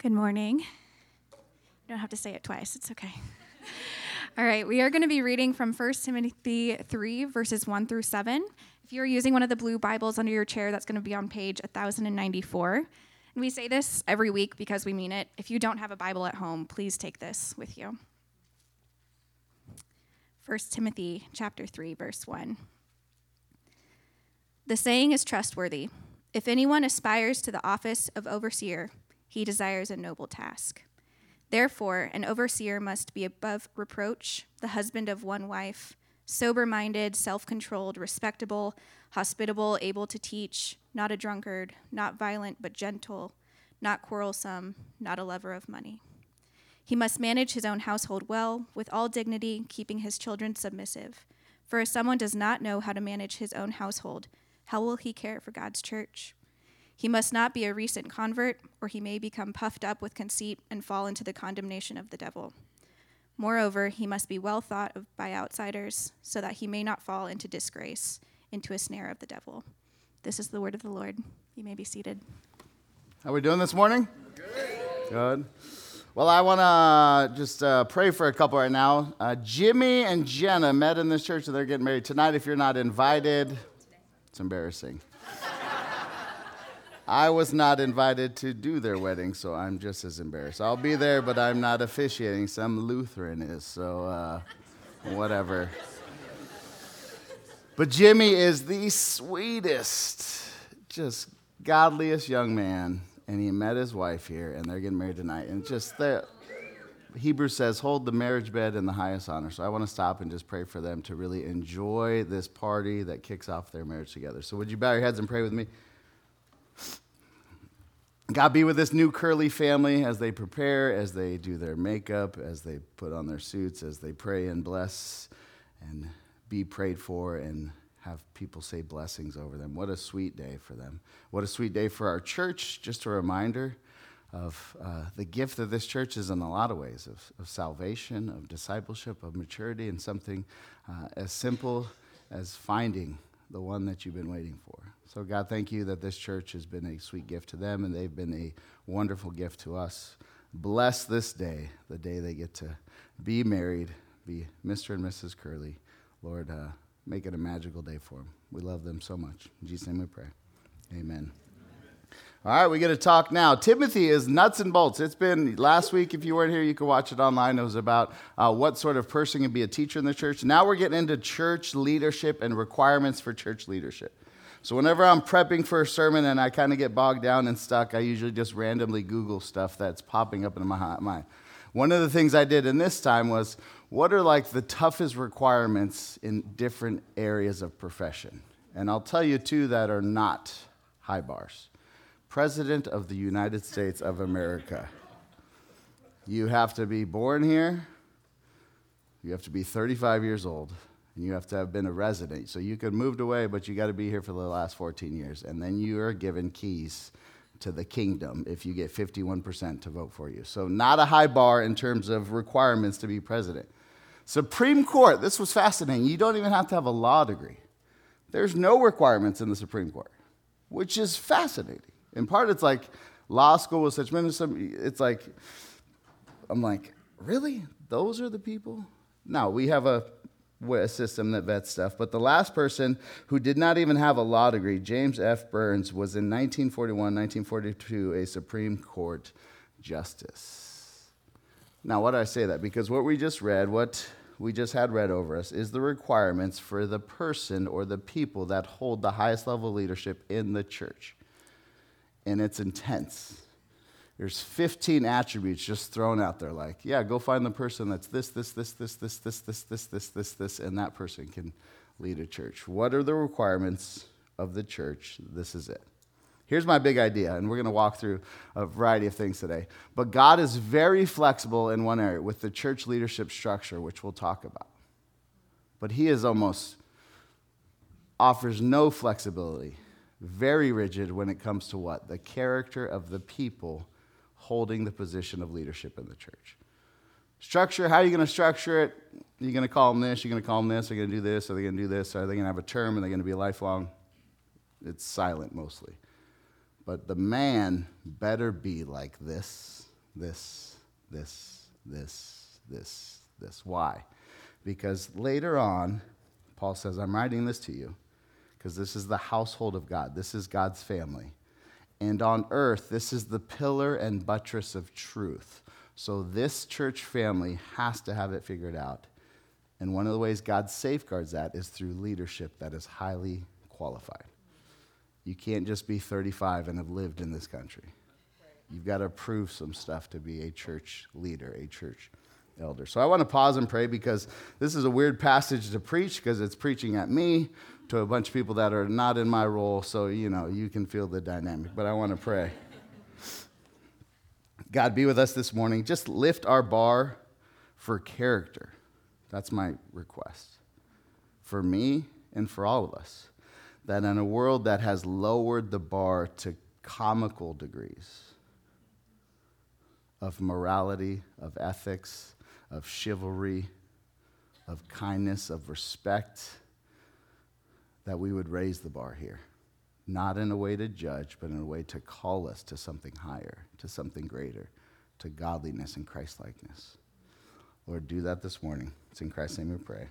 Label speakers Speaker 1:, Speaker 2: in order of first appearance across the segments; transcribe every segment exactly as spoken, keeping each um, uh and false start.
Speaker 1: Good morning. You don't have to say it twice. It's okay. All right, we are going to be reading from First Timothy three, verses one through seven. If you're using one of the blue Bibles under your chair, that's going to be on page one thousand ninety-four. And we say this every week because we mean it. If you don't have a Bible at home, please take this with you. First Timothy chapter three, verse one. The saying is trustworthy. If anyone aspires to the office of overseer, he desires a noble task. Therefore, an overseer must be above reproach, the husband of one wife, sober-minded, self-controlled, respectable, hospitable, able to teach, not a drunkard, not violent but gentle, not quarrelsome, not a lover of money. He must manage his own household well, with all dignity, keeping his children submissive. For if someone does not know how to manage his own household, how will he care for God's church? He must not be a recent convert, or he may become puffed up with conceit and fall into the condemnation of the devil. Moreover, he must be well thought of by outsiders, so that he may not fall into disgrace, into a snare of the devil. This is the word of the Lord. You may be seated.
Speaker 2: How are we doing this morning? Good. Good. Well, I want to just uh, pray for a couple right now. Uh, Jimmy and Jenna met in this church, and they're getting married tonight. If you're not invited, it's embarrassing. I was not invited to do their wedding, so I'm just as embarrassed. I'll be there, but I'm not officiating. Some Lutheran is, so uh, whatever. But Jimmy is the sweetest, just godliest young man, and he met his wife here, and they're getting married tonight. And just the Hebrews says, hold the marriage bed in the highest honor. So I want to stop and just pray for them to really enjoy this party that kicks off their marriage together. So would you bow your heads and pray with me? God, be with this new Curly family as they prepare, as they do their makeup, as they put on their suits, as they pray and bless and be prayed for and have people say blessings over them. What a sweet day for them. What a sweet day for our church. Just a reminder of uh, the gift of this church is in a lot of ways, of, of salvation, of discipleship, of maturity, and something uh, as simple as finding the one that you've been waiting for. So God, thank you that this church has been a sweet gift to them, and they've been a wonderful gift to us. Bless this day, the day they get to be married, be Mister and Missus Curly. Lord, uh, make it a magical day for them. We love them so much. In Jesus' name we pray. Amen. All right, we get to talk now. Timothy is nuts and bolts. It's been last week. If you weren't here, you could watch it online. It was about uh, what sort of person can be a teacher in the church. Now we're getting into church leadership and requirements for church leadership. So whenever I'm prepping for a sermon and I kind of get bogged down and stuck, I usually just randomly Google stuff that's popping up in my mind. One of the things I did in this time was, what are like the toughest requirements in different areas of profession? And I'll tell you two that are not high bars. President of the United States of America. You have to be born here, you have to be thirty-five years old, and you have to have been a resident. So you could have moved away, but you got to be here for the last fourteen years. And then you are given keys to the kingdom if you get fifty-one percent to vote for you. So not a high bar in terms of requirements to be president. Supreme Court, this was fascinating. You don't even have to have a law degree. There's no requirements in the Supreme Court, which is fascinating. In part, it's like law school with such ministry. It's like, I'm like, really? Those are the people? No, we have a, a system that vets stuff. But the last person who did not even have a law degree, James F. Burns, was in nineteen forty-one, nineteen forty-two, a Supreme Court justice. Now, why do I say that? Because what we just read, what we just had read over us, is the requirements for the person or the people that hold the highest level of leadership in the church. And it's intense. There's fifteen attributes just thrown out there like, yeah, go find the person that's this, this, this, this, this, this, this, this, this, this, this, and that person can lead a church. What are the requirements of the church? This is it. Here's my big idea, and we're going to walk through a variety of things today. But God is very flexible in one area with the church leadership structure, which we'll talk about. But he is almost offers no flexibility. Very rigid when it comes to what? The character of the people holding the position of leadership in the church. Structure, how are you going to structure it? You're going to call them this, you're going to call them this, they're going to do this, are they going to do this, are they going to have a term, are they going to be lifelong? It's silent mostly. But the man better be like this this, this, this, this, this. Why? Because later on, Paul says, I'm writing this to you because this is the household of God. This is God's family. And on earth, this is the pillar and buttress of truth. So this church family has to have it figured out. And one of the ways God safeguards that is through leadership that is highly qualified. You can't just be thirty-five and have lived in this country. You've got to prove some stuff to be a church leader, a church elder. So I want to pause and pray because this is a weird passage to preach because it's preaching at me to a bunch of people that are not in my role. So, you know, you can feel the dynamic. But I want to pray. God, be with us this morning. Just lift our bar for character. That's my request for me and for all of us. That in a world that has lowered the bar to comical degrees of morality, of ethics, of chivalry, of kindness, of respect, that we would raise the bar here. Not in a way to judge, but in a way to call us to something higher, to something greater, to godliness and Christ-likeness. Lord, do that this morning. It's in Christ's name we pray.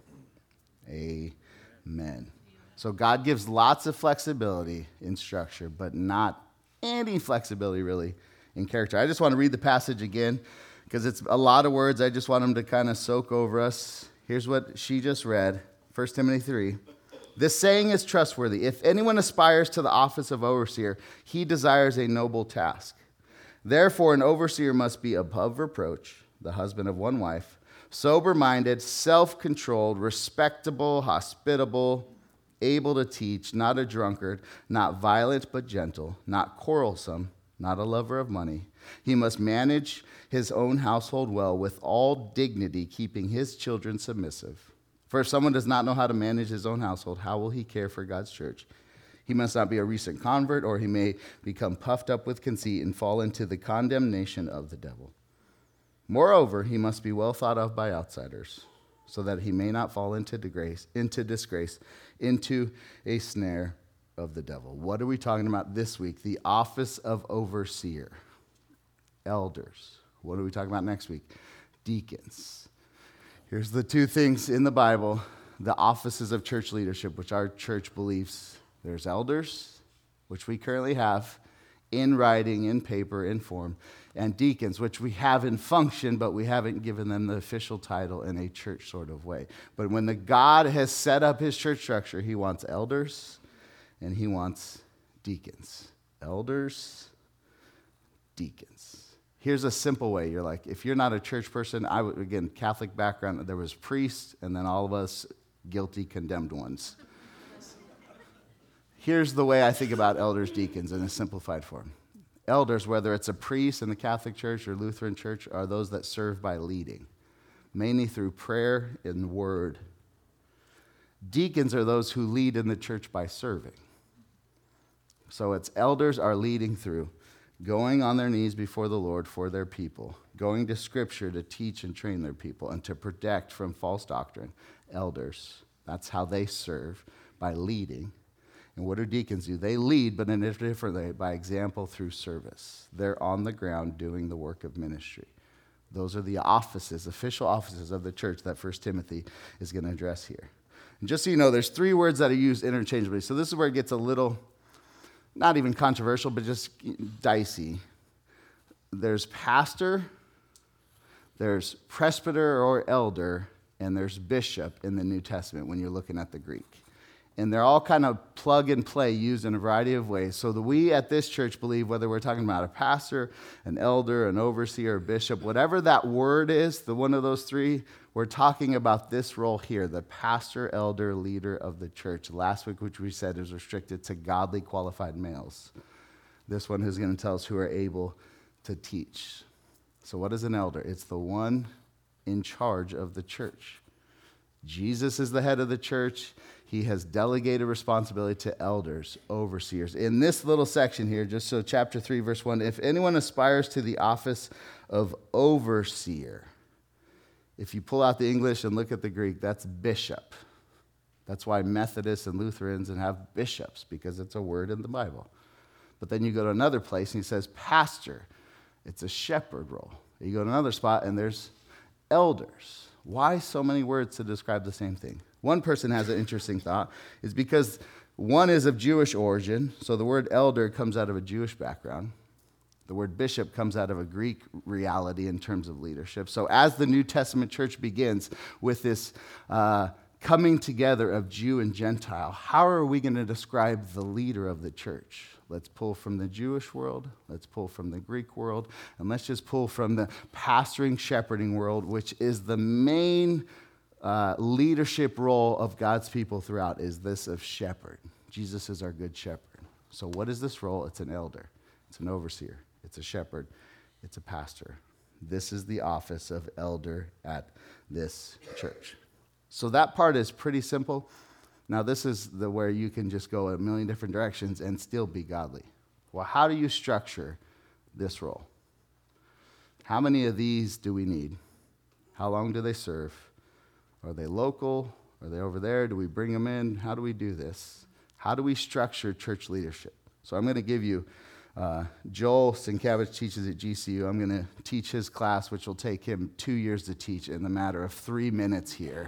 Speaker 2: Amen. So God gives lots of flexibility in structure, but not any flexibility really in character. I just want to read the passage again because it's a lot of words. I just want them to kind of soak over us. Here's what she just read, First Timothy three. This saying is trustworthy. If anyone aspires to the office of overseer, he desires a noble task. Therefore, an overseer must be above reproach, the husband of one wife, sober-minded, self-controlled, respectable, hospitable, able to teach, not a drunkard, not violent but gentle, not quarrelsome, not a lover of money. He must manage his own household well with all dignity, keeping his children submissive. For if someone does not know how to manage his own household, how will he care for God's church? He must not be a recent convert, or he may become puffed up with conceit and fall into the condemnation of the devil. Moreover, he must be well thought of by outsiders, so that he may not fall into disgrace, into disgrace, into a snare of the devil. What are we talking about this week? The office of overseer. Elders. What are we talking about next week? Deacons. Here's the two things in the Bible, the offices of church leadership, which our church believes. There's elders, which we currently have in writing, in paper, in form, and deacons, which we have in function, but we haven't given them the official title in a church sort of way. But when the God has set up his church structure, he wants elders and he wants deacons. Elders, deacons. Here's a simple way. You're like, if you're not a church person, I would, again, Catholic background, there was priests and then all of us guilty, condemned ones. Here's the way I think about elders, deacons in a simplified form. Elders, whether it's a priest in the Catholic Church or Lutheran Church, are those that serve by leading, mainly through prayer and word. Deacons are those who lead in the church by serving. So it's elders are leading through, going on their knees before the Lord for their people, going to Scripture to teach and train their people and to protect from false doctrine. Elders, that's how they serve, by leading. And what do deacons do? They lead, but in a different way, by example through service. They're on the ground doing the work of ministry. Those are the offices, official offices of the church that First Timothy is going to address here. And just so you know, there's three words that are used interchangeably. So this is where it gets a little, not even controversial, but just dicey. There's pastor, there's presbyter or elder, and there's bishop in the New Testament when you're looking at the Greek. And they're all kind of plug and play, used in a variety of ways. So that we at this church believe, whether we're talking about a pastor, an elder, an overseer, a bishop, whatever that word is, the one of those three, we're talking about this role here, the pastor, elder, leader of the church. Last week, which we said is restricted to godly qualified males. This one who's going to tell us who are able to teach. So what is an elder? It's the one in charge of the church. Jesus is the head of the church. He has delegated responsibility to elders, overseers. In this little section here, just so chapter three, verse one, if anyone aspires to the office of overseer, if you pull out the English and look at the Greek, that's bishop. That's why Methodists and Lutherans and have bishops, because it's a word in the Bible. But then you go to another place and he says pastor. It's a shepherd role. You go to another spot, and there's elders. Why so many words to describe the same thing? One person has an interesting thought. It's because one is of Jewish origin, so the word elder comes out of a Jewish background. The word bishop comes out of a Greek reality in terms of leadership. So as the New Testament church begins with this uh, coming together of Jew and Gentile, how are we going to describe the leader of the church? Let's pull from the Jewish world, let's pull from the Greek world, and let's just pull from the pastoring, shepherding world, which is the main uh, leadership role of God's people throughout, is this of shepherd. Jesus is our good shepherd. So what is this role? It's an elder, it's an overseer, it's a shepherd, it's a pastor. This is the office of elder at this church. So that part is pretty simple. Now, this is the where you can just go a million different directions and still be godly. Well, how do you structure this role? How many of these do we need? How long do they serve? Are they local? Are they over there? Do we bring them in? How do we do this? How do we structure church leadership? So I'm going to give you, uh, Joel Sienkiewicz teaches at G C U. I'm going to teach his class, which will take him two years to teach in the matter of three minutes here.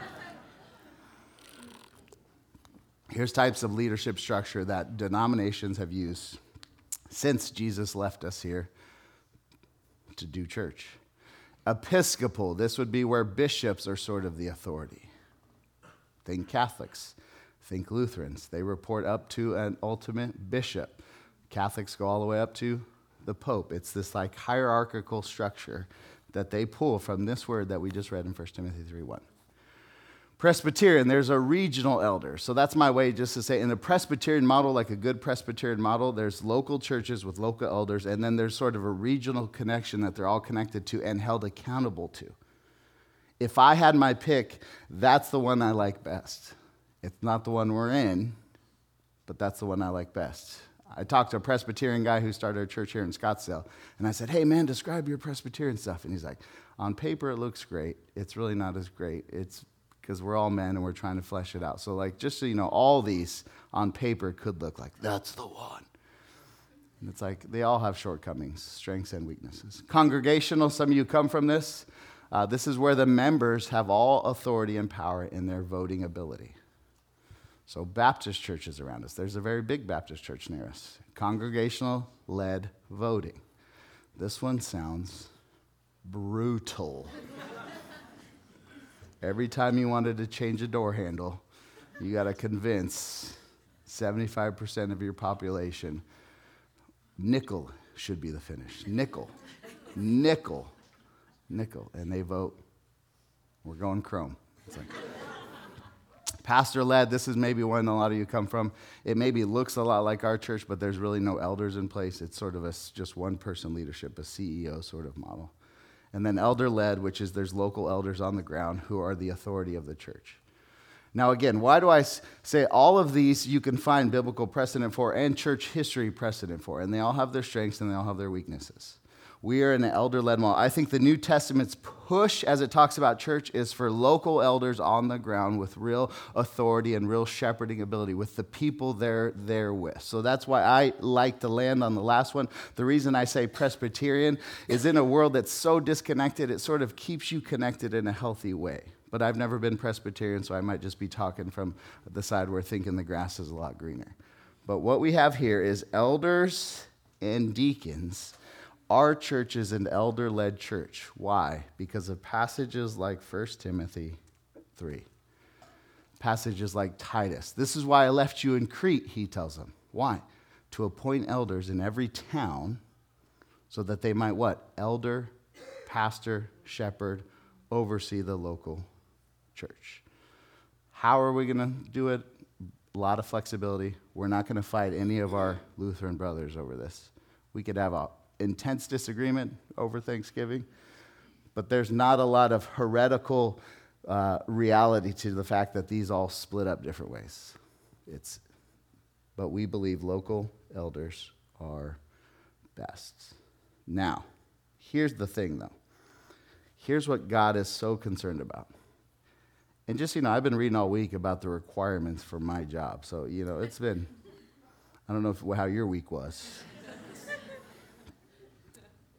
Speaker 2: Here's types of leadership structure that denominations have used since Jesus left us here to do church. Episcopal, this would be where bishops are sort of the authority. Think Catholics, think Lutherans. They report up to an ultimate bishop. Catholics go all the way up to the Pope. It's this like hierarchical structure that they pull from this word that we just read in First Timothy three one. Presbyterian, there's a regional elder. So that's my way just to say, in a Presbyterian model, like a good Presbyterian model, there's local churches with local elders, and then there's sort of a regional connection that they're all connected to and held accountable to. If I had my pick, that's the one I like best. It's not the one we're in, but that's the one I like best. I talked to a Presbyterian guy who started a church here in Scottsdale, and I said, hey, man, describe your Presbyterian stuff. And he's like, on paper, it looks great. It's really not as great. It's because we're all men and we're trying to flesh it out. So like, just so you know, all these on paper could look like, that's the one. And it's like, they all have shortcomings, strengths and weaknesses. Congregational, some of you come from this. Uh, this is where the members have all authority and power in their voting ability. So Baptist churches around us, there's a very big Baptist church near us. Congregational-led voting. This one sounds brutal. Every time you wanted to change a door handle, you got to convince seventy-five percent of your population nickel should be the finish. Nickel. Nickel. Nickel. And they vote, we're going chrome. It's like, pastor-led, this is maybe one a lot of you come from. It maybe looks a lot like our church, but there's really no elders in place. It's sort of a just one-person leadership, a C E O sort of model. And then elder-led, which is there's local elders on the ground who are the authority of the church. Now again, why do I say all of these you can find biblical precedent for and church history precedent for? And they all have their strengths and they all have their weaknesses. We are in an elder-led model. I think the New Testament's push as it talks about church is for local elders on the ground with real authority and real shepherding ability with the people they're there with. So that's why I like to land on the last one. The reason I say Presbyterian is in a world that's so disconnected, it sort of keeps you connected in a healthy way. But I've never been Presbyterian, so I might just be talking from the side where thinking the grass is a lot greener. But what we have here is elders and deacons. Our church is an elder-led church. Why? Because of passages like First Timothy three. Passages like Titus. This is why I left you in Crete, he tells them. Why? To appoint elders in every town so that they might what? Elder, pastor, shepherd, oversee the local church. How are we going to do it? A lot of flexibility. We're not going to fight any of our Lutheran brothers over this. We could have a intense disagreement over Thanksgiving, but there's not a lot of heretical uh, reality to the fact that these all split up different ways. It's, but we believe local elders are best. Now, here's the thing, though. Here's what God is so concerned about. And just, you know, I've been reading all week about the requirements for my job. So, you know, it's been, I don't know if, how your week was.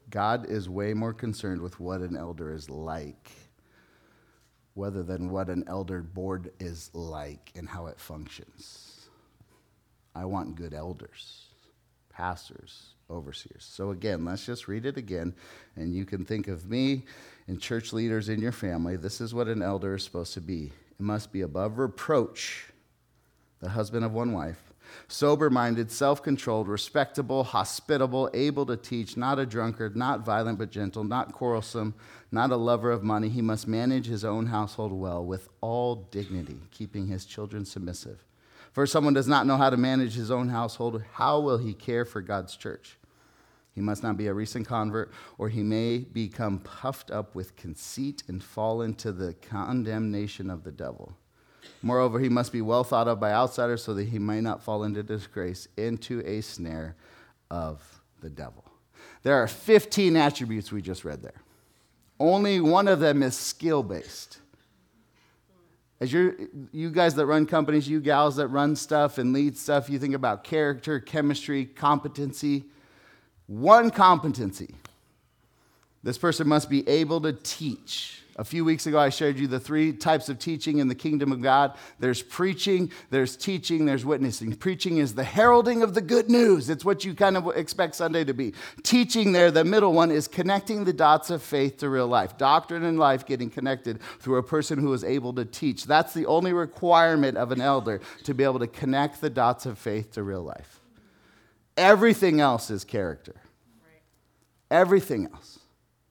Speaker 2: God is way more concerned with what an elder is like, rather than what an elder board is like and how it functions. I want good elders, pastors, overseers. So again, let's just read it again, and you can think of me and church leaders in your family. This is what an elder is supposed to be. It must be above reproach, the husband of one wife, sober-minded, self-controlled, respectable, hospitable, able to teach, not a drunkard, not violent but gentle, not quarrelsome, not a lover of money. He must manage his own household well with all dignity, keeping his children submissive. For if someone does not know how to manage his own household, how will he care for God's church? He must not be a recent convert, or he may become puffed up with conceit and fall into the condemnation of the devil. Moreover, he must be well thought of by outsiders so that he may not fall into disgrace, into a snare of the devil. There are fifteen attributes we just read there. Only one of them is skill-based. As you're, you guys that run companies, you gals that run stuff and lead stuff, you think about character, chemistry, competency. One competency. This person must be able to teach. A few weeks ago, I showed you the three types of teaching in the kingdom of God. There's preaching, there's teaching, there's witnessing. Preaching is the heralding of the good news. It's what you kind of expect Sunday to be. Teaching there, the middle one, is connecting the dots of faith to real life. Doctrine and life getting connected through a person who is able to teach. That's the only requirement of an elder, to be able to connect the dots of faith to real life. Everything else is character. Everything else.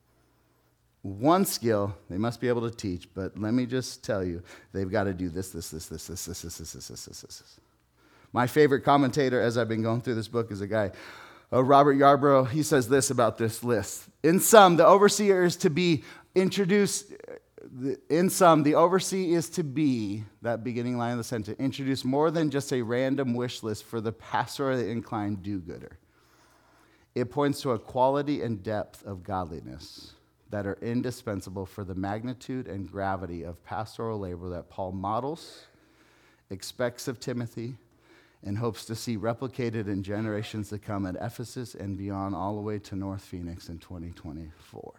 Speaker 2: One skill, they must be able to teach, but let me just tell you, they've got to do this, this, this, this, this, this, this, this, this, this, this, this. My favorite commentator, as I've been going through this book, is a guy, uh, Robert Yarbrough. He says this about this list. In sum, the overseer is to be introduced, in sum, the overseer is to be, that beginning line of the sentence, introduce more than just a random wish list for the pastorally inclined do-gooder. It points to a quality and depth of godliness that are indispensable for the magnitude and gravity of pastoral labor that Paul models, expects of Timothy, and hopes to see replicated in generations to come at Ephesus and beyond, all the way to North Phoenix in twenty twenty-four.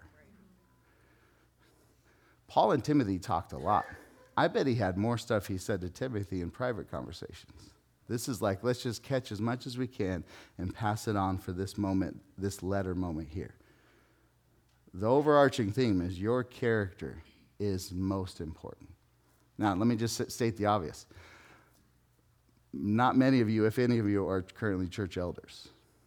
Speaker 2: Paul and Timothy talked a lot. I bet he had more stuff he said to Timothy in private conversations. This is like, let's just catch as much as we can and pass it on for this moment, this letter moment here. The overarching theme is your character is most important. Now, let me just state the obvious. Not many of you, if any of you, are currently church elders.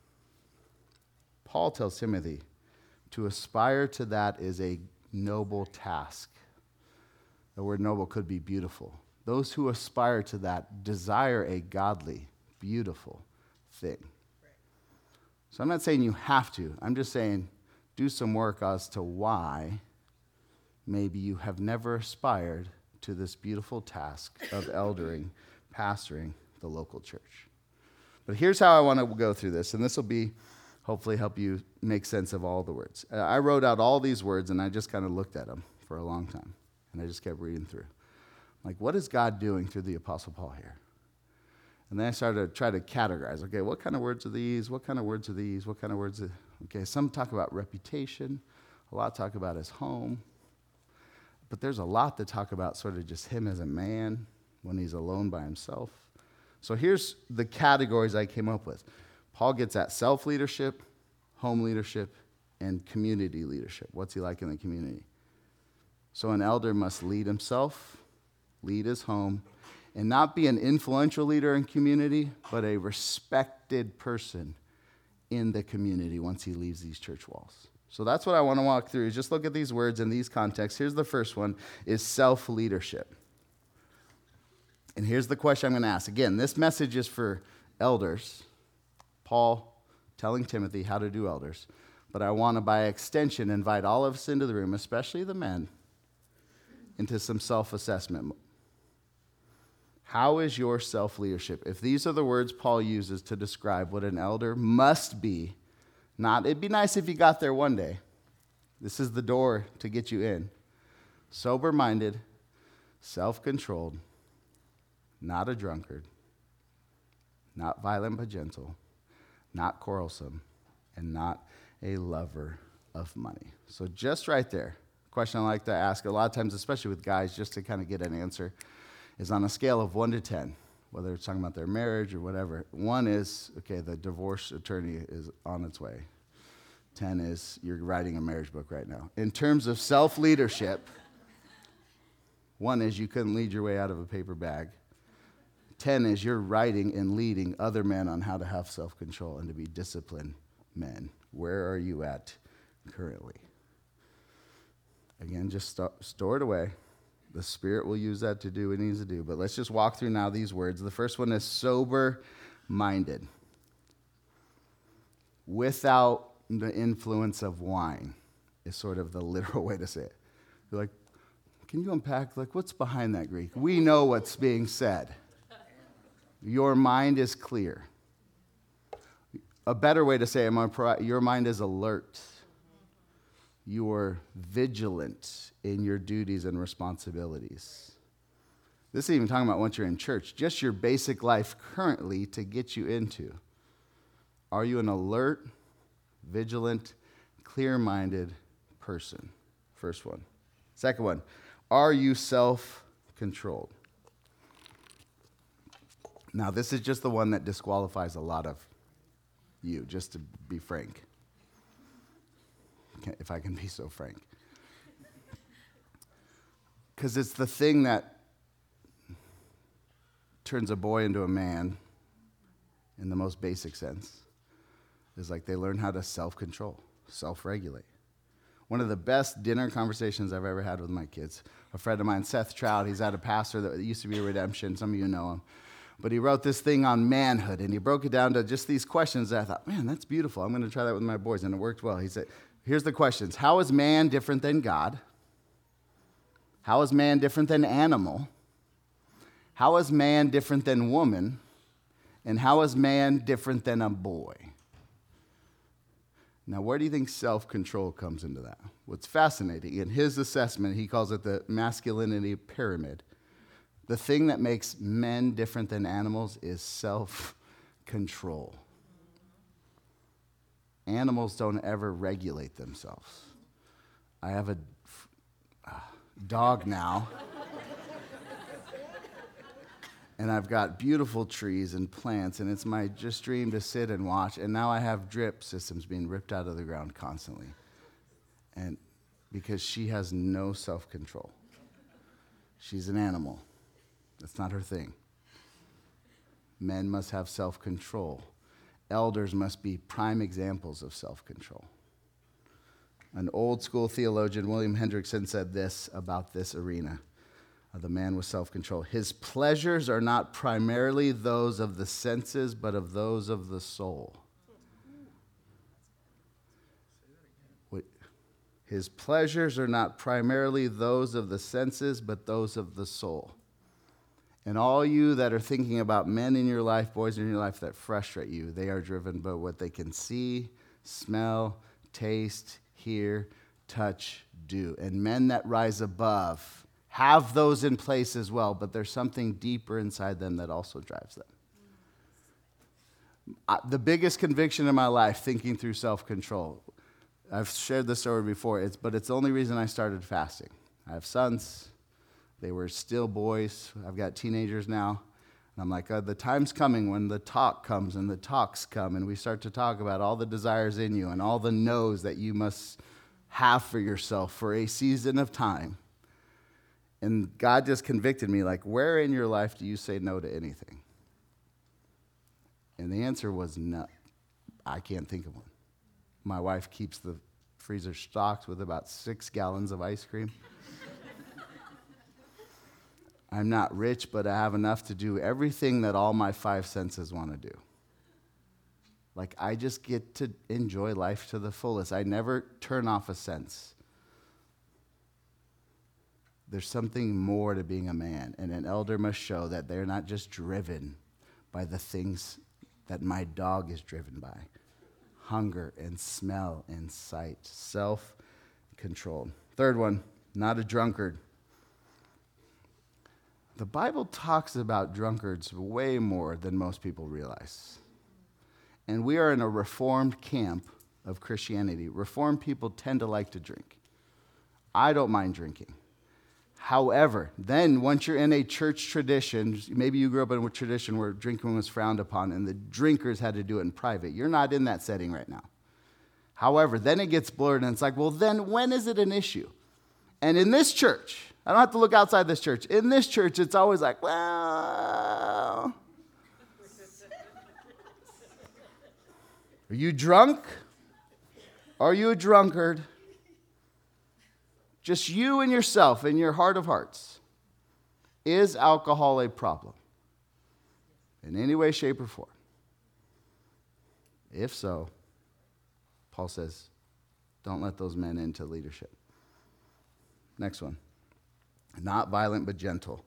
Speaker 2: Paul tells Timothy to aspire to that is a noble task. The word noble could be beautiful. Those who aspire to that desire a godly, beautiful thing. So I'm not saying you have to. I'm just saying do some work as to why maybe you have never aspired to this beautiful task of eldering, pastoring the local church. But here's how I want to go through this, and this will be hopefully help you make sense of all the words. Uh, I wrote out all these words, and I just kind of looked at them for a long time, and I just kept reading through. Like, what is God doing through the Apostle Paul here? And then I started to try to categorize. Okay, what kind of words are these? What kind of words are these? What kind of words are... Okay, some talk about reputation. A lot talk about his home. But there's a lot that talk about sort of just him as a man when he's alone by himself. So here's the categories I came up with. Paul gets at self-leadership, home leadership, and community leadership. What's he like in the community? So an elder must lead himself, lead his home, and not be an influential leader in community, but a respected person in the community once he leaves these church walls. So that's what I want to walk through. Just look at these words in these contexts. Here's the first one, is self-leadership. And here's the question I'm going to ask. Again, this message is for elders. Paul telling Timothy how to do elders. But I want to, by extension, invite all of us into the room, especially the men, into some self-assessment. How is your self-leadership? If these are the words Paul uses to describe what an elder must be, not, it'd be nice if you got there one day. This is the door to get you in. Sober-minded, self-controlled, not a drunkard, not violent but gentle, not quarrelsome, and not a lover of money. So just right there, question I like to ask a lot of times, especially with guys, just to kind of get an answer, is on a scale of one to ten, whether it's talking about their marriage or whatever. One is, okay, the divorce attorney is on its way. ten is, you're writing a marriage book right now. In terms of self-leadership, one is you couldn't lead your way out of a paper bag. ten is you're writing and leading other men on how to have self-control and to be disciplined men. Where are you at currently? Again, just st- store it away. The Spirit will use that to do what it needs to do. But let's just walk through now these words. The first one is sober-minded. Without the influence of wine is sort of the literal way to say it. You're like, can you unpack, like, what's behind that Greek? We know what's being said. Your mind is clear. A better way to say it, your mind is alert. You are vigilant in your duties and responsibilities. This is even talking about once you're in church, just your basic life currently to get you into. Are you an alert, vigilant, clear-minded person? First one. Second one, are you self-controlled? Now, this is just the one that disqualifies a lot of you, just to be frank. If I can be so frank. Because it's the thing that turns a boy into a man in the most basic sense. Is like they learn how to self-control, self-regulate. One of the best dinner conversations I've ever had with my kids, a friend of mine, Seth Trout, he's at a pastor that used to be a Redemption. Some of you know him. But he wrote this thing on manhood, and he broke it down to just these questions that I thought, man, that's beautiful. I'm going to try that with my boys, and it worked well. He said, here's the questions. How is man different than God? How is man different than animal? How is man different than woman? And how is man different than a boy? Now, where do you think self-control comes into that? What's fascinating, in his assessment, he calls it the masculinity pyramid. The thing that makes men different than animals is self-control. Animals don't ever regulate themselves. I have a uh, dog now, and I've got beautiful trees and plants, and it's my just dream to sit and watch, and now I have drip systems being ripped out of the ground constantly, and because she has no self-control. She's an animal. That's not her thing. Men must have self-control. Elders must be prime examples of self-control. An old school theologian, William Hendrickson, said this about this arena of the man with self-control. His pleasures are not primarily those of the senses, but of those of the soul. His pleasures are not primarily those of the senses, but those of the soul. And all you that are thinking about men in your life, boys in your life that frustrate you, they are driven by what they can see, smell, taste, hear, touch, do. And men that rise above have those in place as well, but there's something deeper inside them that also drives them. I, the biggest conviction in my life, thinking through self-control, I've shared this story before, it's, but it's the only reason I started fasting. I have sons. They were still boys. I've got teenagers now. And I'm like, uh, the time's coming when the talk comes and the talks come and we start to talk about all the desires in you and all the no's that you must have for yourself for a season of time. And God just convicted me, like, where in your life do you say no to anything? And the answer was no. I can't think of one. My wife keeps the freezer stocked with about six gallons of ice cream. I'm not rich, but I have enough to do everything that all my five senses want to do. Like, I just get to enjoy life to the fullest. I never turn off a sense. There's something more to being a man, and an elder must show that they're not just driven by the things that my dog is driven by. Hunger and smell and sight. Self-control. Third one, not a drunkard. The Bible talks about drunkards way more than most people realize. And we are in a reformed camp of Christianity. Reformed people tend to like to drink. I don't mind drinking. However, then once you're in a church tradition, maybe you grew up in a tradition where drinking was frowned upon and the drinkers had to do it in private. You're not in that setting right now. However, then it gets blurred and it's like, well, then when is it an issue? And in this church, I don't have to look outside this church. In this church, it's always like, well, are you drunk? Are you a drunkard? Just you and yourself in your heart of hearts. Is alcohol a problem? In any way, shape, or form? If so, Paul says, don't let those men into leadership. Next one. Not violent, but gentle.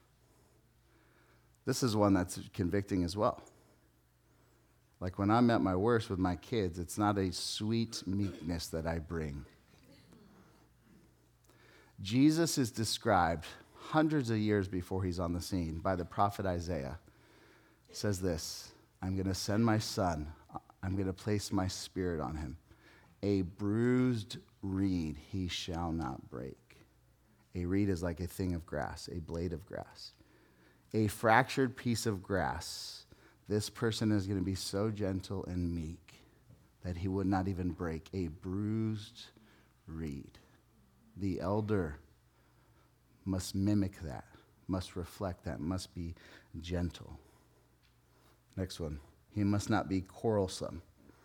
Speaker 2: This is one that's convicting as well. Like when I'm at my worst with my kids, it's not a sweet meekness that I bring. Jesus is described hundreds of years before he's on the scene by the prophet Isaiah. He says this, I'm going to send my son. I'm going to place my spirit on him. A bruised reed he shall not break. A reed is like a thing of grass, a blade of grass. A fractured piece of grass. This person is going to be so gentle and meek that he would not even break. A bruised reed. The elder must mimic that, must reflect that, must be gentle. Next one. He must not be quarrelsome.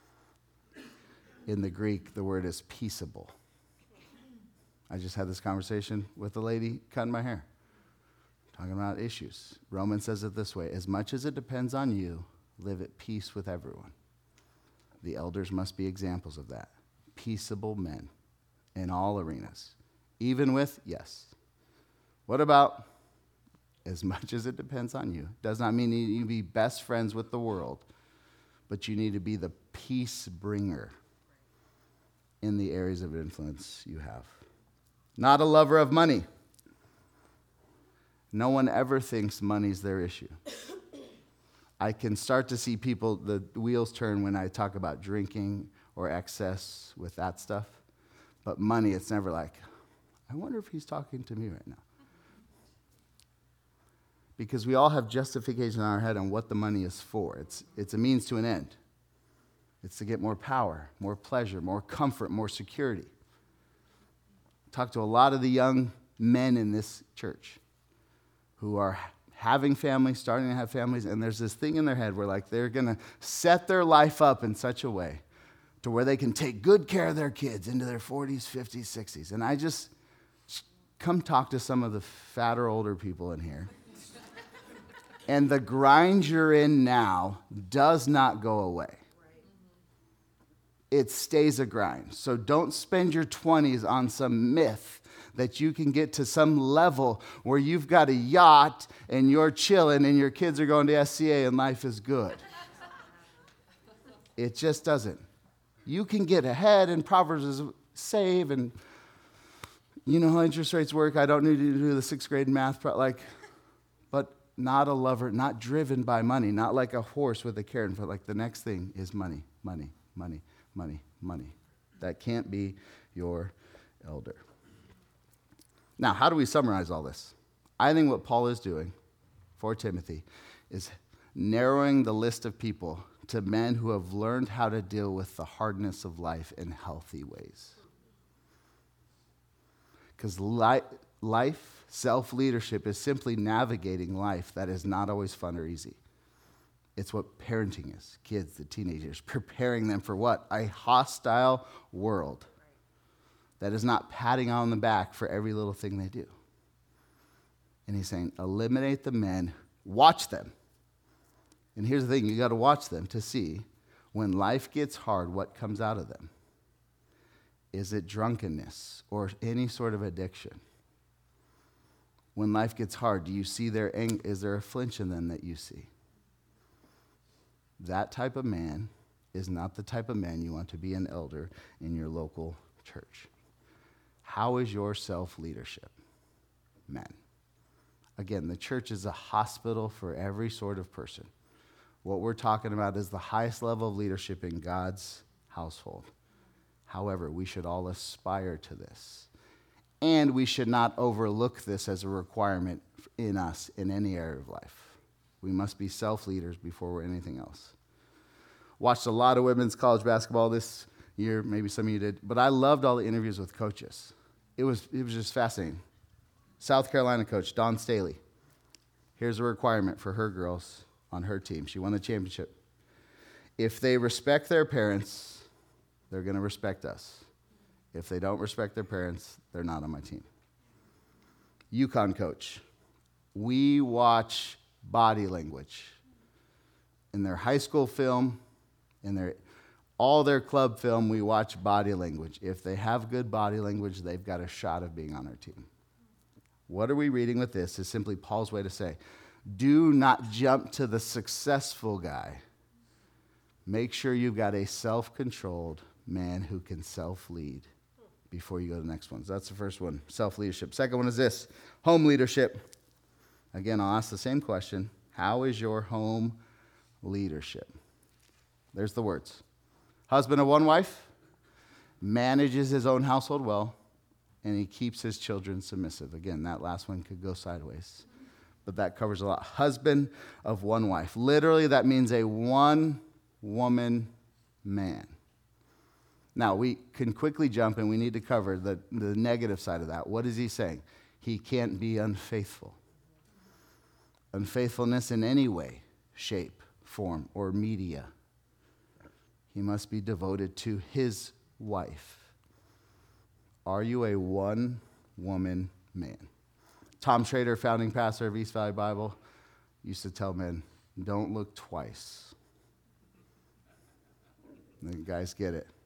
Speaker 2: In the Greek, the word is peaceable. I just had this conversation with a lady cutting my hair, talking about issues. Romans says it this way, as much as it depends on you, live at peace with everyone. The elders must be examples of that. Peaceable men in all arenas. Even with, yes. What about, as much as it depends on you? Does not mean you need to be best friends with the world, but you need to be the peace bringer in the areas of influence you have. Not a lover of money. No one ever thinks money's their issue. I can start to see people, the wheels turn when I talk about drinking or excess with that stuff. But money, it's never like, I wonder if he's talking to me right now. Because we all have justification in our head on what the money is for. It's, it's a means to an end. It's to get more power, more pleasure, more comfort, more security. Talk to a lot of the young men in this church who are having families, starting to have families, and there's this thing in their head where like they're going to set their life up in such a way to where they can take good care of their kids into their forties, fifties, sixties. And I just come talk to some of the fatter, older people in here. And the grind you're in now does not go away. It stays a grind. So don't spend your twenties on some myth that you can get to some level where you've got a yacht and you're chilling and your kids are going to S C A and life is good. It just doesn't. You can get ahead, and Proverbs is save, and you know how interest rates work. I don't need to do the sixth grade math, but like, but not a lover, not driven by money, not like a horse with a carrot, but like the next thing is money, money, money, money, money. That can't be your elder. Now, how do we summarize all this? I think what Paul is doing for Timothy is narrowing the list of people to men who have learned how to deal with the hardness of life in healthy ways. Because li- life, self-leadership is simply navigating life that is not always fun or easy. It's what parenting is. Kids, the teenagers, preparing them for what? A hostile world that is not patting on the back for every little thing they do. And he's saying, eliminate the men, watch them. And here's the thing, you got to watch them to see when life gets hard, what comes out of them. Is it drunkenness or any sort of addiction? When life gets hard, do you see their anger? Is there a flinch in them that you see? That type of man is not the type of man you want to be an elder in your local church. How is your self-leadership, men? Again, the church is a hospital for every sort of person. What we're talking about is the highest level of leadership in God's household. However, we should all aspire to this. And we should not overlook this as a requirement in us in any area of life. We must be self-leaders before we're anything else. Watched a lot of women's college basketball this year, maybe some of you did, but I loved all the interviews with coaches. It was, it was just fascinating. South Carolina coach, Dawn Staley. Here's a requirement for her girls on her team. She won the championship. If they respect their parents, they're going to respect us. If they don't respect their parents, they're not on my team. UConn coach. We watch body language. In their high school film, in their all their club film, we watch body language. If they have good body language, they've got a shot of being on our team. What are we reading with this is simply Paul's way to say, do not jump to the successful guy. Make sure you've got a self-controlled man who can self-lead before you go to the next one. So that's the first one, self-leadership. Second one is this, home leadership. Again, I'll ask the same question. How is your home leadership? There's the words. Husband of one wife, manages his own household well, and he keeps his children submissive. Again, that last one could go sideways, but that covers a lot. Husband of one wife. Literally, that means a one-woman man. Now, we can quickly jump, and we need to cover the, the negative side of that. What is he saying? He can't be unfaithful. Unfaithfulness in any way, shape, form, or media. He must be devoted to his wife. Are you a one-woman man? Tom Schrader, founding pastor of East Valley Bible, used to tell men, don't look twice. And the guys get it.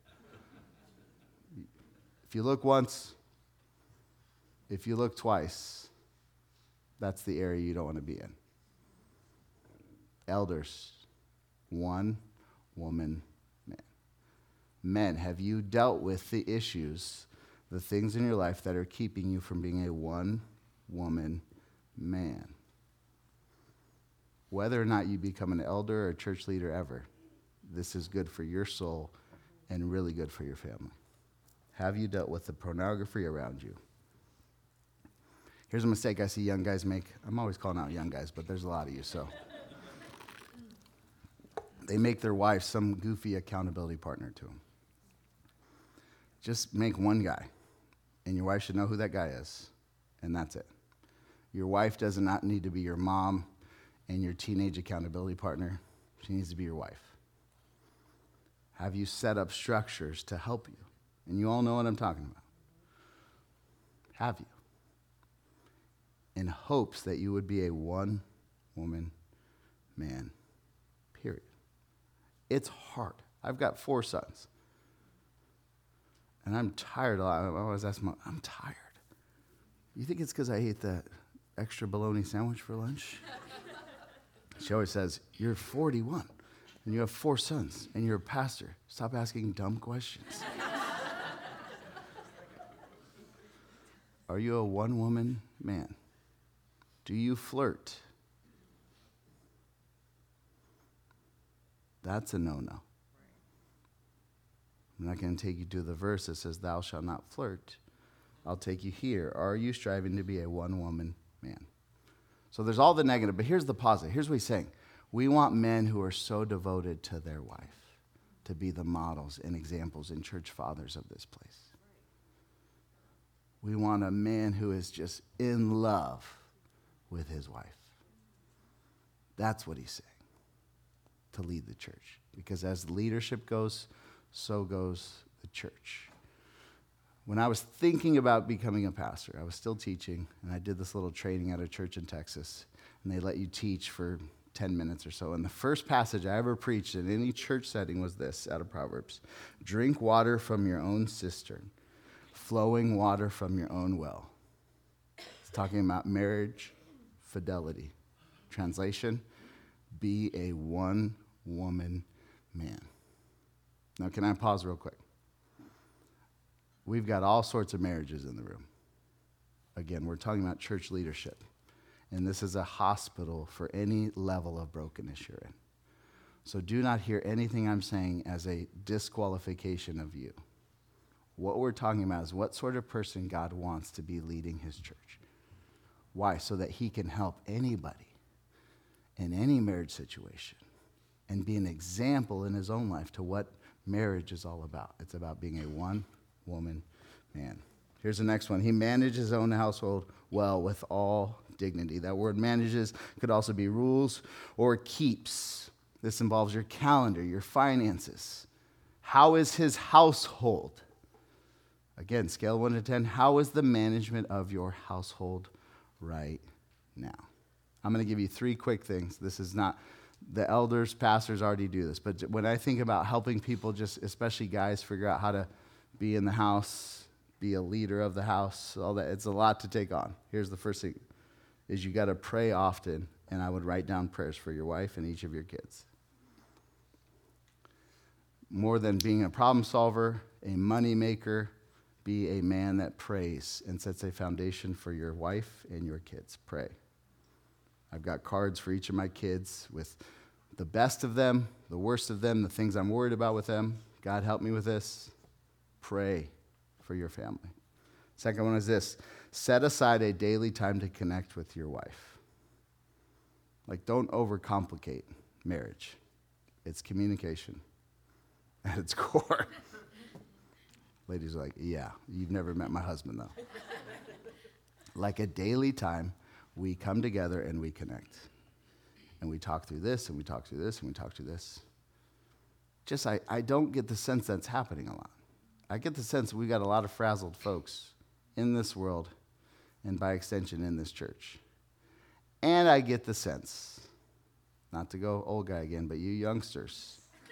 Speaker 2: If you look once, if you look twice, that's the area you don't want to be in. Elders, one woman man. Men, have you dealt with the issues, the things in your life that are keeping you from being a one-woman man? Whether or not you become an elder or a church leader ever, this is good for your soul and really good for your family. Have you dealt with the pornography around you? Here's a mistake I see young guys make. I'm always calling out young guys, but there's a lot of you, so. They make their wife some goofy accountability partner to them. Just make one guy, and your wife should know who that guy is, and that's it. Your wife does not need to be your mom and your teenage accountability partner. She needs to be your wife. Have you set up structures to help you? And you all know what I'm talking about. Have you? In hopes that you would be a one-woman man, period. It's hard. I've got four sons. And I'm tired a lot. I always ask my, I'm tired. You think it's because I ate that extra bologna sandwich for lunch? She always says, you're forty-one, and you have four sons, and you're a pastor. Stop asking dumb questions. Are you a one-woman man? Do you flirt? That's a no-no. I'm not going to take you to the verse that says, thou shalt not flirt. I'll take you here. Are you striving to be a one-woman man? So there's all the negative, but here's the positive. Here's what he's saying. We want men who are so devoted to their wife to be the models and examples and church fathers of this place. We want a man who is just in love with his wife. That's what he's saying, to lead the church. Because as leadership goes, so goes the church. When I was thinking about becoming a pastor, I was still teaching, and I did this little training at a church in Texas, and they let you teach for ten minutes or so. And the first passage I ever preached in any church setting was this, out of Proverbs. Drink water from your own cistern, flowing water from your own well. It's talking about marriage, fidelity. Translation, be a one-woman man. Now, can I pause real quick? We've got all sorts of marriages in the room. Again, we're talking about church leadership. And this is a hospital for any level of brokenness you're in. So do not hear anything I'm saying as a disqualification of you. What we're talking about is what sort of person God wants to be leading his church. Why? So that he can help anybody in any marriage situation and be an example in his own life to what marriage is all about. It's about being a one-woman man. Here's the next one. He managed his own household well with all dignity. That word manages could also be rules or keeps. This involves your calendar, your finances. How is his household? Again, scale one to ten. How is the management of your household right now? I'm going to give you three quick things. This is not, the elders, pastors already do this. But when I think about helping people, just especially guys, figure out how to be in the house, be a leader of the house, all that, it's a lot to take on. Here's the first thing, is you got to pray often, and I would write down prayers for your wife and each of your kids. More than being a problem solver, a money maker, be a man that prays and sets a foundation for your wife and your kids. Pray. I've got cards for each of my kids with the best of them, the worst of them, the things I'm worried about with them. God, help me with this. Pray for your family. Second one is this. Set aside a daily time to connect with your wife. Like, don't overcomplicate marriage. It's communication at its core. Ladies are like, yeah, you've never met my husband, though. Like a daily time, we come together and we connect. And we talk through this, and we talk through this, and we talk through this. Just, I, I don't get the sense that's happening a lot. I get the sense we got a lot of frazzled folks in this world, and by extension, in this church. And I get the sense, not to go old guy again, but you youngsters,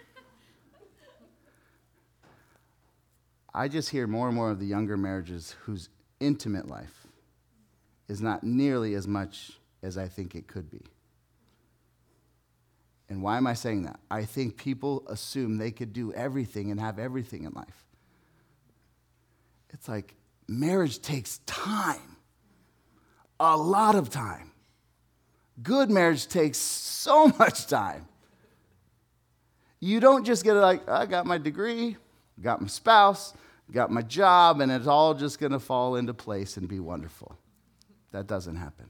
Speaker 2: I just hear more and more of the younger marriages whose intimate life is not nearly as much as I think it could be. And why am I saying that? I think people assume they could do everything and have everything in life. It's like marriage takes time, a lot of time. Good marriage takes so much time. You don't just get like, I got my degree, got my spouse, got my job, and it's all just going to fall into place and be wonderful. That doesn't happen.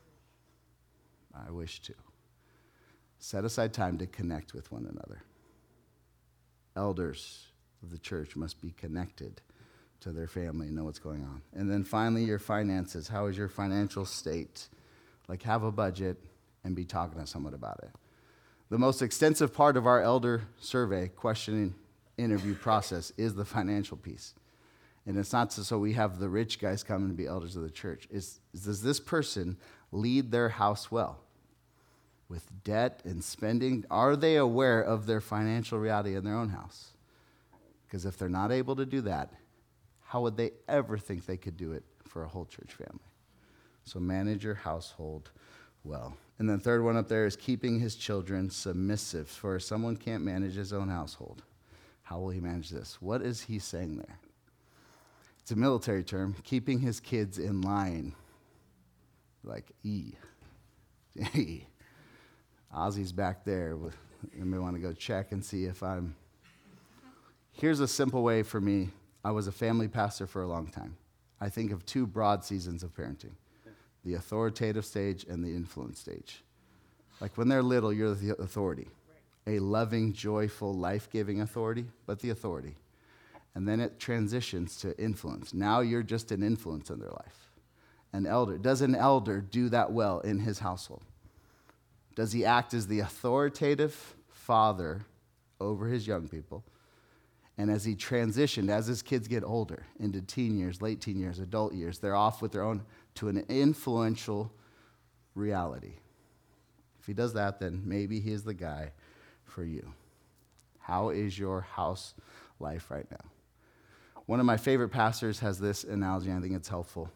Speaker 2: I wish to. Set aside time to connect with one another. Elders of the church must be connected to their family and know what's going on. And then finally, your finances. How is your financial state? Like, have a budget and be talking to someone about it. The most extensive part of our elder survey questioning interview process is the financial piece. And it's not so we have the rich guys come and be elders of the church. It's, does this person lead their house well? With debt and spending, are they aware of their financial reality in their own house? Because if they're not able to do that, how would they ever think they could do it for a whole church family? So manage your household well. And then third one up there is keeping his children submissive. For if someone can't manage his own household, how will he manage this? What is he saying there? It's a military term, keeping his kids in line. Like E. E. Ozzy's back there. You may want to go check and see if I'm... Here's a simple way for me. I was a family pastor for a long time. I think of two broad seasons of parenting. The authoritative stage and the influence stage. Like when they're little, you're the authority. A loving, joyful, life-giving authority, but the authority. And then it transitions to influence. Now you're just an influence in their life. An elder. Does an elder do that well in his household? Does he act as the authoritative father over his young people? And as he transitioned, as his kids get older, into teen years, late teen years, adult years, they're off with their own to an influential reality. If he does that, then maybe he is the guy for you. How is your house life right now? One of my favorite pastors has this analogy, and I think it's helpful.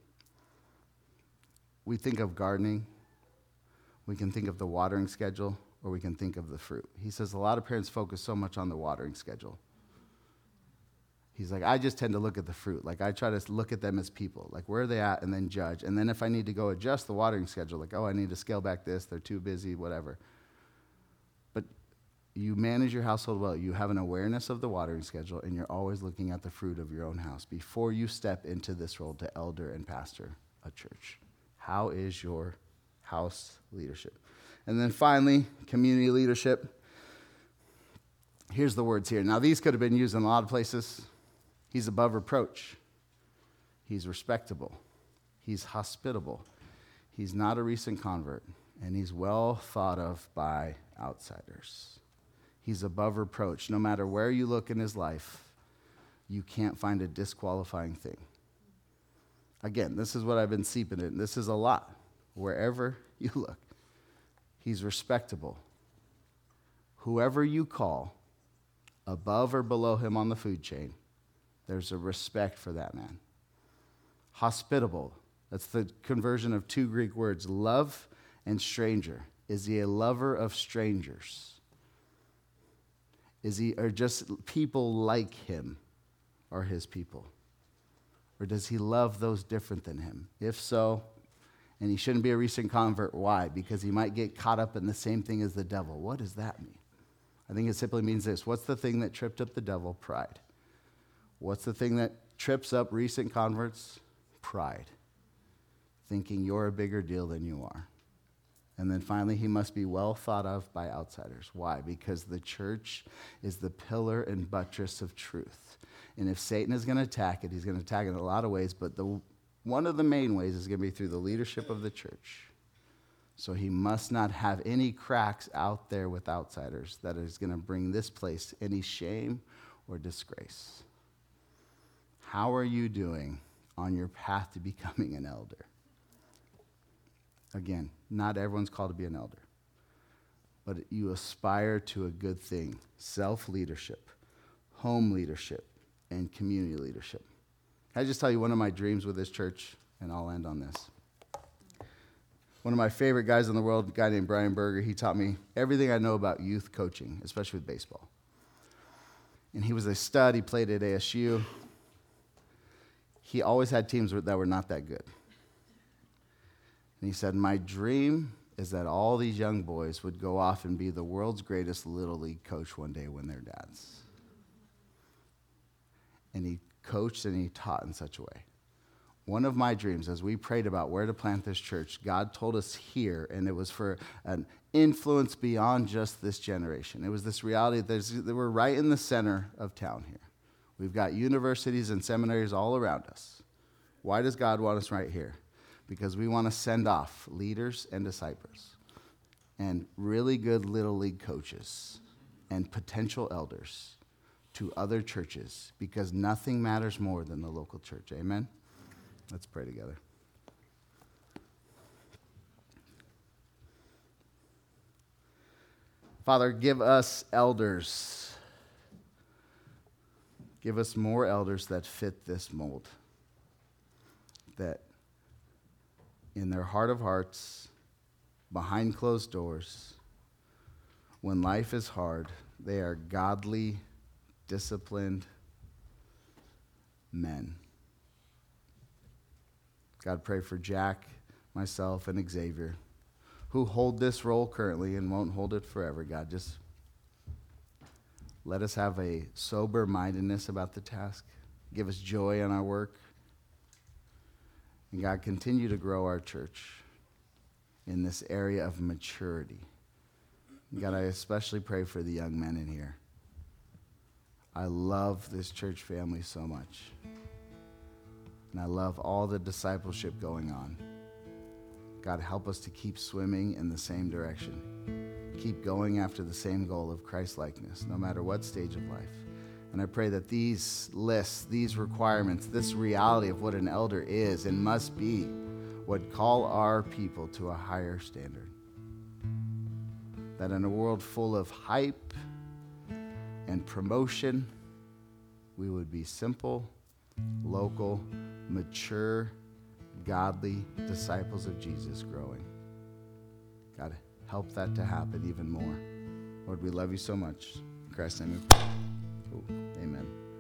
Speaker 2: We think of gardening. We can think of the watering schedule, or we can think of the fruit. He says a lot of parents focus so much on the watering schedule. He's like, I just tend to look at the fruit. Like, I try to look at them as people. Like, where are they at? And then judge. And then if I need to go adjust the watering schedule, like, oh, I need to scale back this. They're too busy, whatever. But you manage your household well. You have an awareness of the watering schedule, and you're always looking at the fruit of your own house before you step into this role to elder and pastor a church. How is your house leadership? And then finally, community leadership. Here's the words here. Now, these could have been used in a lot of places. He's above reproach. He's respectable. He's hospitable. He's not a recent convert. And he's well thought of by outsiders. He's above reproach. No matter where you look in his life, you can't find a disqualifying thing. Again, this is what I've been seeping in. This is a lot. Wherever you look, he's respectable. Whoever you call above or below him on the food chain, there's a respect for that man. Hospitable. That's the conversion of two Greek words, love and stranger. Is he a lover of strangers? Is he, or just people like him are his people? Or does he love those different than him? If so, and he shouldn't be a recent convert, why? Because he might get caught up in the same thing as the devil. What does that mean? I think it simply means this. What's the thing that tripped up the devil? Pride. What's the thing that trips up recent converts? Pride. Thinking you're a bigger deal than you are. And then finally, he must be well thought of by outsiders. Why? Because the church is the pillar and buttress of truth. And if Satan is going to attack it, he's going to attack it in a lot of ways, but the one of the main ways is going to be through the leadership of the church. So he must not have any cracks out there with outsiders that is going to bring this place any shame or disgrace. How are you doing on your path to becoming an elder? Again, not everyone's called to be an elder, but you aspire to a good thing: self-leadership, home leadership, and community leadership. Can I just tell you one of my dreams with this church, and I'll end on this. One of my favorite guys in the world, a guy named Brian Berger, he taught me everything I know about youth coaching, especially with baseball. And he was a stud. He played at A S U. He always had teams that were not that good. And he said, my dream is that all these young boys would go off and be the world's greatest Little League coach one day when they're dads. And he coached and he taught in such a way. One of my dreams, as we prayed about where to plant this church, God told us here, and it was for an influence beyond just this generation. It was this reality that we're right in the center of town here. We've got universities and seminaries all around us. Why does God want us right here? Because we want to send off leaders and disciples and really good Little League coaches and potential elders to other churches, because nothing matters more than the local church. Amen? Let's pray together. Father, give us elders. Give us more elders that fit this mold, that in their heart of hearts, behind closed doors, when life is hard, they are godly, disciplined men. God, pray for Jack, myself, and Xavier, who hold this role currently and won't hold it forever. God, just let us have a sober-mindedness about the task. Give us joy in our work. And God, continue to grow our church in this area of maturity. God, I especially pray for the young men in here. I love this church family so much. And I love all the discipleship going on. God, help us to keep swimming in the same direction. Keep going after the same goal of Christ-likeness, no matter what stage of life. And I pray that these lists, these requirements, this reality of what an elder is and must be would call our people to a higher standard. That in a world full of hype and promotion, we would be simple, local, mature, godly disciples of Jesus growing. God, help that to happen even more. Lord, we love you so much. In Christ's name we pray. Amen.